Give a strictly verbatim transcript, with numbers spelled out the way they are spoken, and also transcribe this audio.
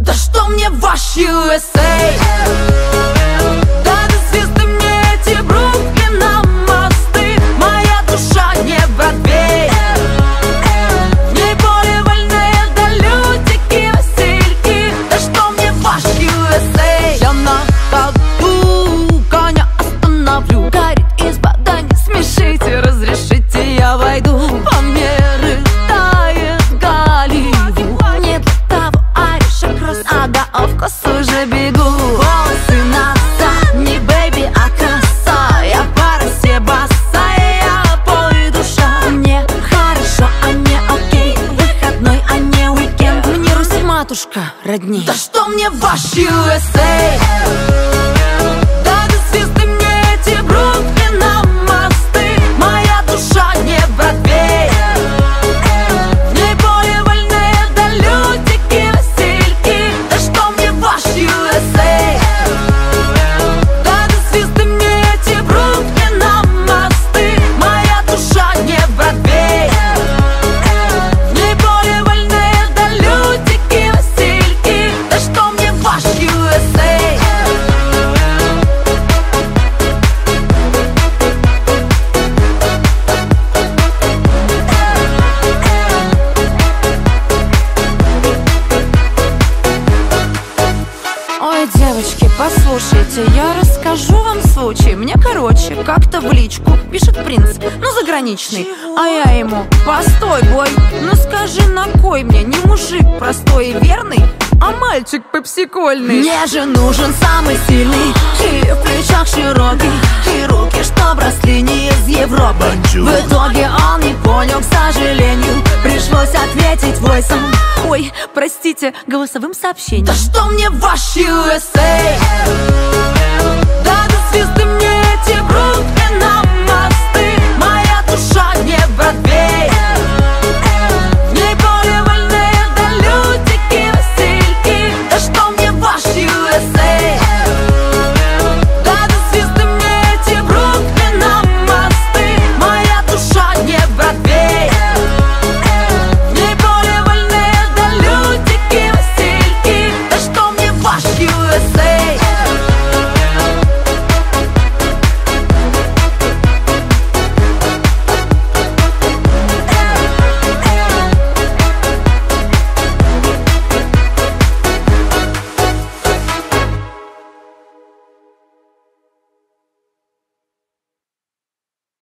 Да что мне ваш ю эс эй? Да до звезды мне эти Бруклина мосты. Моя душа не Бродвей, в ней более вольные да лютики, васильки. Да что мне ваш ю эс эй? Я на ходу коня остановлю. Горит изба, да не смешите, разрешите я войду. По меры тает Голливуд. Не для того орешек рос, а да о вкус уже бегу. Волосы назад, не бэйби, а коса. Я по росе босая, я пой душа. Мне хорошо, а не окей, выходной, а не уикенд. Мне Русь матушка родней. Да что мне ваш ю эс эй? Да до звезды мне эти Бруклина мосты. Моя душа не Бродвей, в ней более вольные да лютики, васильки. Да что мне ваш ю эс эй? Да до звезды мне эти Бруклина мосты. Моя душа не Бродвей, в ней более вольные да лютики, васильки. Да что мне ваш ю эс эй? Ой, девочки, послушайте, я расскажу вам случай. Мне, короче, как-то в личку пишет принц, ну заграничный. А я ему: постой, бой, ну скажи, на кой мне не мужик простой и верный, а мальчик пепсикольный? Мне же нужен самый сильный, и в плечах широкий, и руки, чтоб росли не из Европы. В итоге он не понял, к сожалению, пришлось ответить войсом. Ой, простите, голосовым сообщением. Да что мне ваш ю эс эй? Да до звезды мне эти Бруклина мосты. Моя душа не Бродвей,